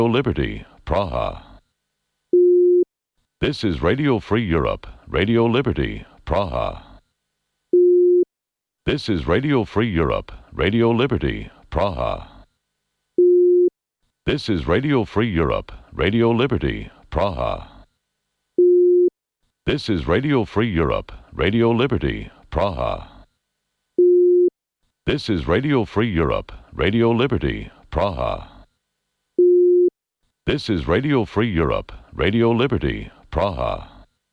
Liberty, Praha. This is Radio Free Europe, Radio Liberty, Praha. This is Radio Free Europe, Radio Liberty, Praha. This is Radio Free Europe, Radio Liberty, Praha. This is Radio Free Europe, Radio Liberty, Praha. This is Radio Free Europe, Radio Liberty, Praha. This is Radio Free Europe, Radio Liberty, Praha.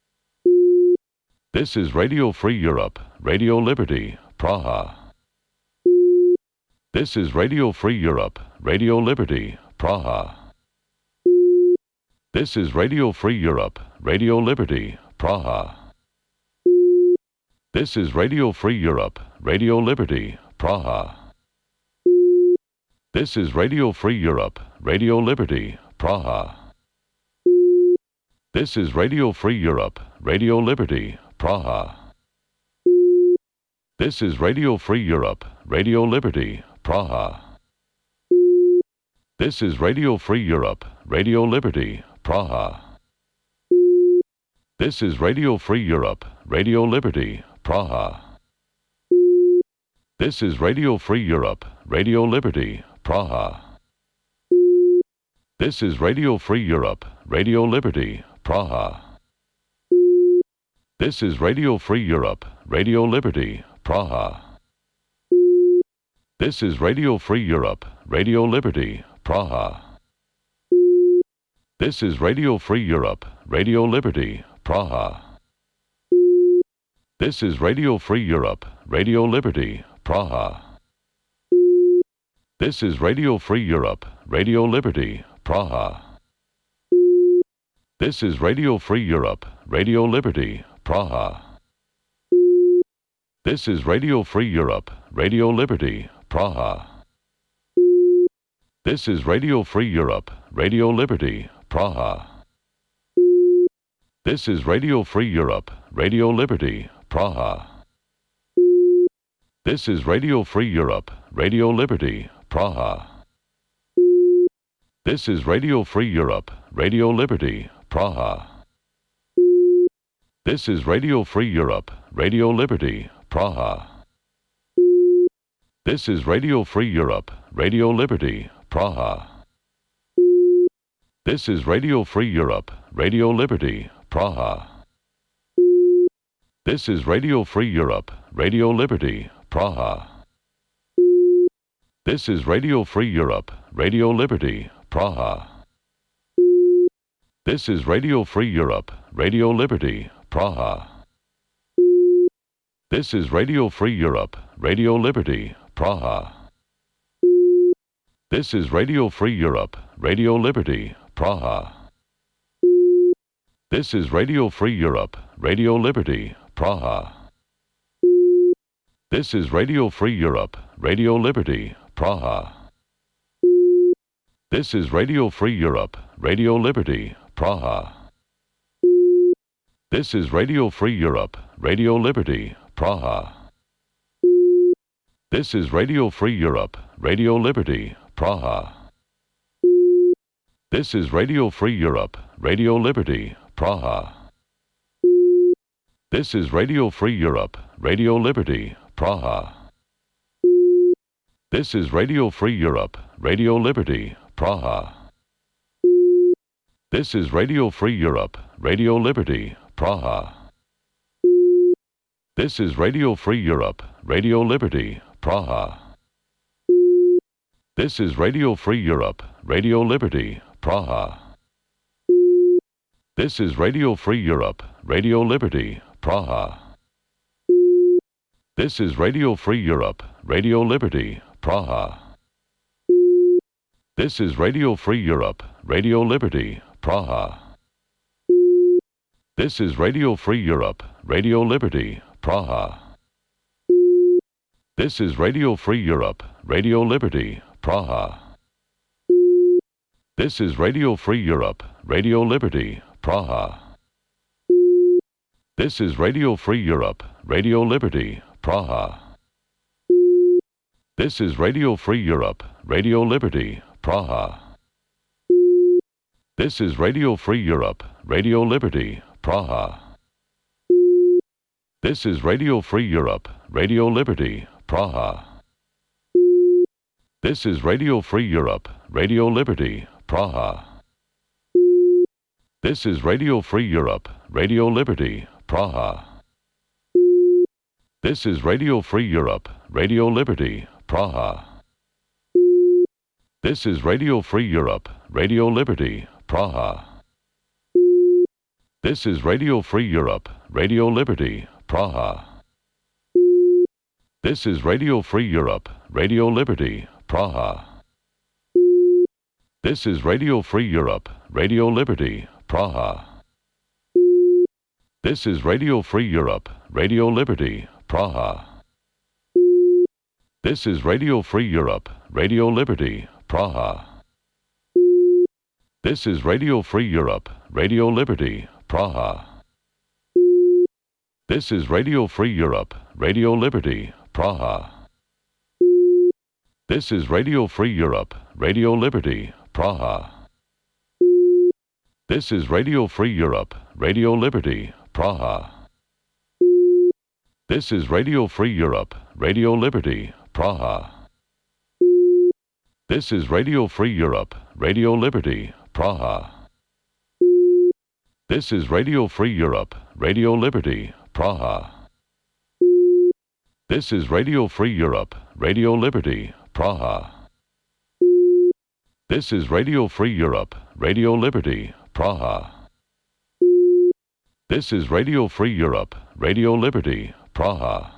This is Radio Free Europe, Radio Liberty, Praha. This is Radio Free Europe, Radio Liberty, Praha. This is Radio Free Europe, Radio Liberty, Praha. This is Radio Free Europe, Radio Liberty, Praha. This is Radio Free Europe, Radio Liberty, Praha. This is Radio Free Europe, Radio Liberty, Praha. This is Radio Free Europe, Radio Liberty, Praha. This is Radio Free Europe, Radio Liberty, Praha. This is Radio Free Europe, Radio Liberty, Praha. This is Radio Free Europe, Radio Liberty, Praha. This is Radio Free Europe, Radio Liberty, Praha. This is Radio Free Europe, Radio Liberty, Praha. This is Radio Free Europe, Radio Liberty, Praha. This is Radio Free Europe, Radio Liberty, Praha. This is Radio Free Europe, Radio Liberty, Praha. This is Radio Free Europe, Radio Liberty, Praha. This is Radio Free Europe, Radio Liberty, Praha. This is Radio Free Europe, Radio Liberty, Praha. This is Radio Free Europe, Radio Liberty, Praha. This is Radio Free Europe, Radio Liberty, Praha. This is Radio Free Europe, Radio Liberty, Praha. This is Radio Free Europe, Radio Liberty, Praha. This is Radio Free Europe, Radio Liberty, Praha. This is Radio Free Europe, Radio Liberty, Praha. This is Radio Free Europe, Radio Liberty, Praha. This is Radio Free Europe, Radio Liberty, Praha. This is Radio Free Europe, Radio Liberty, Praha. This is Radio Free Europe, Radio Liberty, Praha. This is Radio Free Europe, Radio Liberty, Praha. This is Radio Free Europe, Radio Liberty, Praha. This is Radio Free Europe, Radio Liberty, Praha. This is Radio Free Europe, Radio Liberty, Praha. This is Radio Free Europe, Radio Liberty, Praha. This is Radio Free Europe, Radio Liberty, Praha. This is Radio Free Europe, Radio Liberty, Praha. This is Radio Free Europe, Radio Liberty, Praha. This is Radio Free Europe, Radio Liberty, Praha. This is Radio Free Europe, Radio Liberty, Praha. This is Radio Free Europe, Radio Liberty, Praha. This is Radio Free Europe, Radio Liberty, Praha. This is Radio Free Europe, Radio Liberty, Praha. This is Radio Free Europe, Radio Liberty, Praha. This is Radio Free Europe, Radio Liberty, Praha. This is Radio Free Europe, Radio Liberty, Praha. This is Radio Free Europe, Radio Liberty, Praha. This is Radio Free Europe, Radio Liberty, Praha. This is Radio Free Europe, Radio Liberty, Praha. This is Radio Free Europe, Radio Liberty, Praha. This is Radio Free Europe, Radio Liberty, Praha. This is Radio Free Europe, Radio Liberty, Praha. This is Radio Free Europe, Radio Liberty, Praha. This is Radio Free Europe, Radio Liberty, Praha. This is Radio Free Europe, Radio Liberty, Praha. This is Radio Free Europe, Radio Liberty, Praha. This is Radio Free Europe, Radio Liberty, Praha. This is Radio Free Europe, Radio Liberty, Praha. This is Radio Free Europe, Radio Liberty, Praha. This is Radio Free Europe, Radio Liberty, Praha. This is Radio Free Europe, Radio Liberty, Praha. This is Radio Free Europe, Radio Liberty, Praha. This is Radio Free Europe, Radio Liberty, Praha. This is Radio Free Europe, Radio Liberty, Praha. This is Radio Free Europe, Radio Liberty, Praha. This is Radio Free Europe, Radio Liberty, Praha. This is Radio Free Europe, Radio Liberty, Praha. This is Radio Free Europe, Radio Liberty, Praha. This is Radio Free Europe, Radio Liberty, Praha. This is Radio Free Europe, Radio Liberty, Praha. This is Radio Free Europe, Radio Liberty, Praha. This is Radio Free Europe, Radio Liberty, Praha.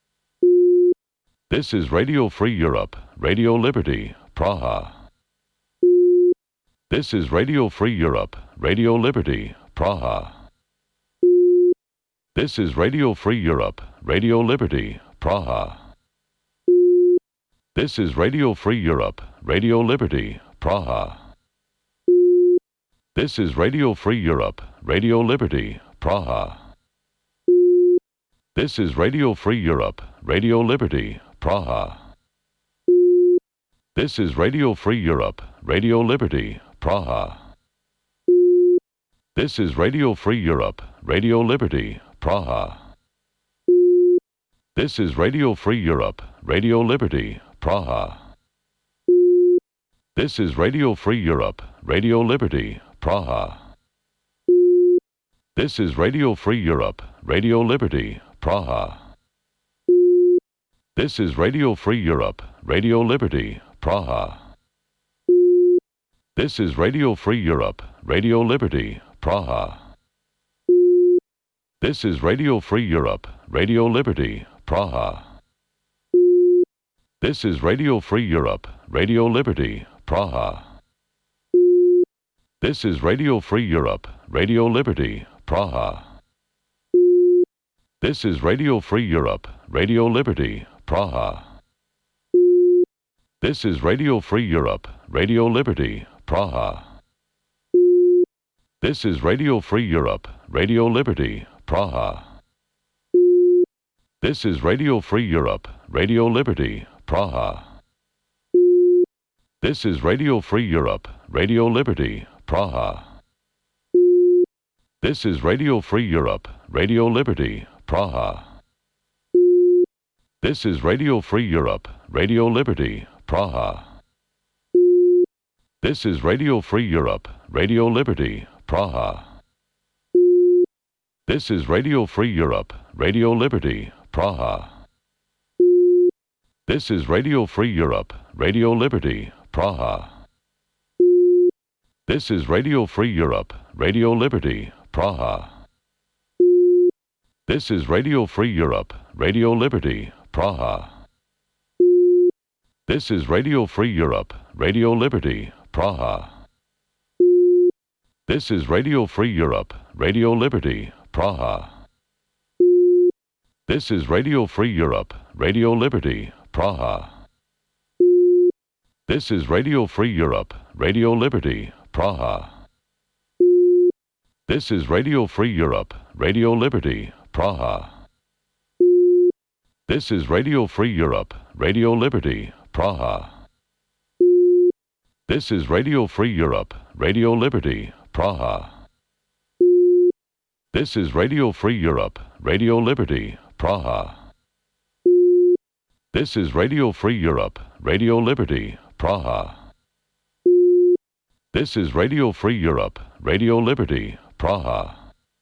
This is Radio Free Europe, Radio Liberty, Praha. This is Radio Free Europe, Radio Liberty, Praha. This is Radio Free Europe, Radio Liberty, Praha. This is Radio Free Europe, Radio Liberty, Praha. This is Radio Free Europe, Radio Liberty, Praha. This is Radio Free Europe, Radio Liberty, Praha. This is Radio Free Europe, Radio Liberty, Praha. This is Radio Free Europe, Radio Liberty, Praha. This is Radio Free Europe, Radio Liberty, Praha. This is Radio Free Europe, Radio Liberty, Praha. This is Radio Free Europe, Radio Liberty, Praha. This is Radio Free Europe, Radio Liberty, Praha. This is Radio Free Europe, Radio Liberty, Praha. This is Radio Free Europe, Radio Liberty, Praha. This is Radio Free Europe, Radio Liberty, Praha. This is Radio Free Europe, Radio Liberty, Praha. This is Radio Free Europe, Radio Liberty, Praha. This is Radio Free Europe, Radio Liberty, Praha. This is Radio Free Europe, Radio Liberty, Praha. This is Radio Free Europe, Radio Liberty, Praha. This is Radio Free Europe, Radio Liberty, Praha. This is Radio Free Europe, Radio Liberty, Praha. This is Radio Free Europe, Radio Liberty, Praha. This is Radio Free Europe, Radio Liberty, Praha. This is Radio Free Europe, Radio Liberty, Praha. This is Radio Free Europe, Radio Liberty, Praha. This is Radio Free Europe, Radio Liberty, Praha. This is Radio Free Europe, Radio Liberty, Praha. This is Radio Free Europe, Radio Liberty, Praha. This is Radio Free Europe, Radio Liberty, Praha. This is Radio Free Europe, Radio Liberty, Praha. This is Radio Free Europe, Radio Liberty, Praha. This is Radio Free Europe, Radio Liberty, Praha. This is Radio Free Europe, Radio Liberty, Praha. This is Radio Free Europe, Radio Liberty, Praha. This is Radio Free Europe, Radio Liberty, Praha. This is Radio Free Europe, Radio Liberty, Praha. This is Radio Free Europe, Radio Liberty, Praha.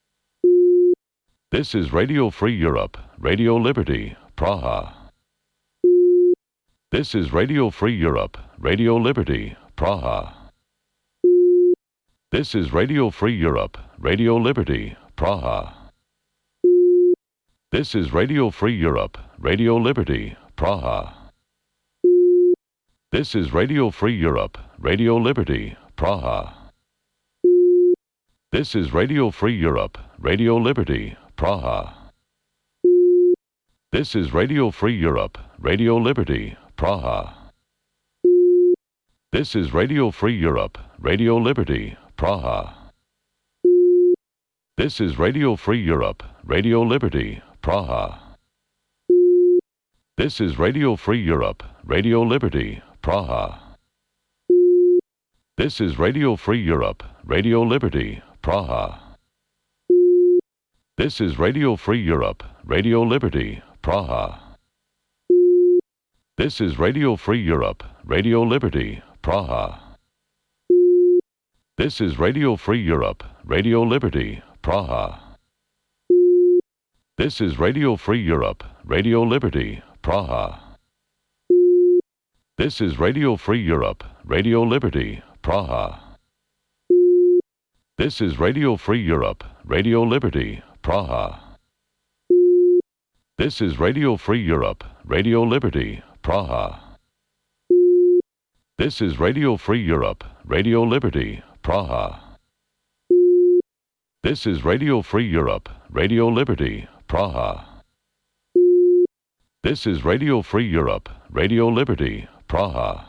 This is Radio Free Europe, Radio Liberty, Praha. This is Radio Free Europe, Radio Liberty, Praha. This is Radio Free Europe, Radio Liberty, Praha. This is Radio Free Europe, Radio Liberty, Praha. This is Radio Free Europe, Radio Liberty, Praha. This is Radio Free Europe, Radio Liberty, Praha. This is Radio Free Europe, Radio Liberty, Praha. This is Radio Free Europe, Radio Liberty, Praha. This is Radio Free Europe, Radio Liberty, Praha. This is Radio Free Europe, Radio Liberty, Praha. This is Radio Free Europe, Radio Liberty, Praha. This is Radio Free Europe, Radio Liberty, Praha. This is Radio Free Europe, Radio Liberty, Praha. This is Radio Free Europe, Radio Liberty, Praha. This is Radio Free Europe, Radio Liberty, Praha. This is Radio Free Europe, Radio Liberty, Praha. This is Radio Free Europe, Radio Liberty, Praha. This is Radio Free Europe, Radio Liberty, Praha. This is Radio Free Europe, Radio Liberty, Praha. This is Radio Free Europe, Radio Liberty, Praha. This is Radio Free Europe, Radio Liberty, Praha.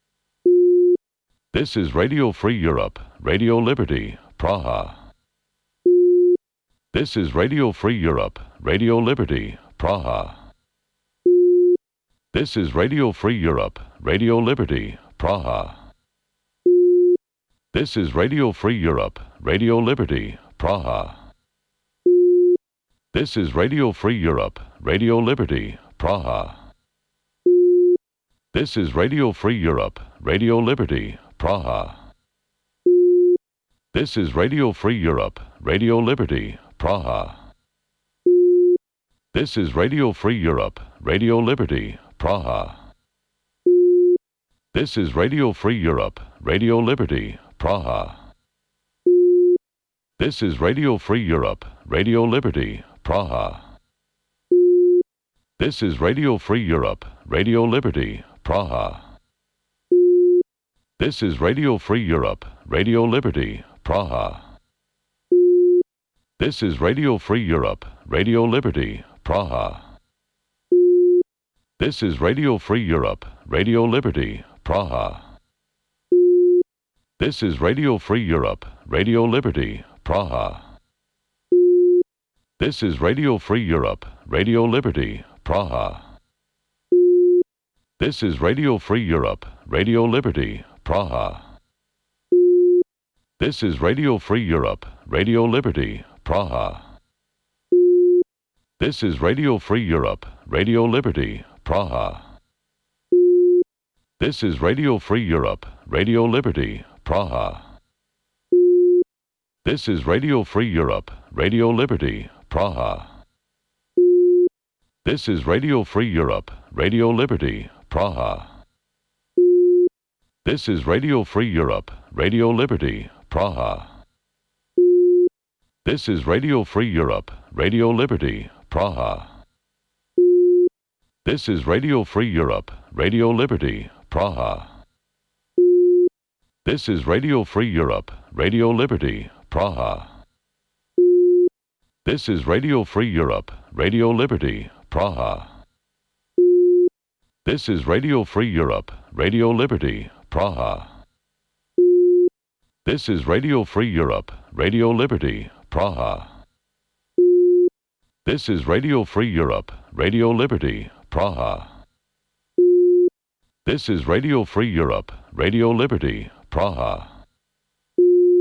This is Radio Free Europe, Radio Liberty, Praha. This is Radio Free Europe, Radio Liberty, Praha. This is Radio Free Europe, Radio Liberty, Praha. This is Radio Free Europe, Radio Liberty, Praha. This is Radio Free Europe, Radio Liberty, Praha. This is Radio Free Europe, Radio Liberty, Praha. This is Radio Free Europe, Radio Liberty, Praha. This is Radio Free Europe, Radio Liberty, Praha. This is Radio Free Europe, Radio Liberty, Praha. This is Radio Free Europe, Radio Liberty, Praha. This is Radio Free Europe, Radio Liberty, Praha. This is Radio Free Europe, Radio Liberty, Praha. This is Radio Free Europe, Radio Liberty, Praha. This is Radio Free Europe, Radio Liberty, Praha. This is Radio Free Europe, Radio Liberty, Praha. This is Radio Free Europe, Radio Liberty, Praha. This is Radio Free Europe, Radio Liberty, Praha. This is Radio Free Europe, Radio Liberty, Praha. This is Radio Free Europe, Radio Liberty, Praha. This is Radio Free Europe, Radio Liberty, Praha. This is Radio Free Europe, Radio Liberty, Praha. This is Radio Free Europe, Radio Liberty, Praha. This is Radio Free Europe, Radio Liberty, Praha. This is Radio Free Europe, Radio Liberty, Praha. This is Radio Free Europe, Radio Liberty, Praha. This is Radio Free Europe, Radio Liberty, Praha. This is Radio Free Europe, Radio Liberty, Praha. This is Radio Free Europe, Radio Liberty, Praha. This is Radio Free Europe, Radio Liberty, Praha. This is Radio Free Europe, Radio Liberty, Praha. This is Radio Free Europe, Radio Liberty, Praha.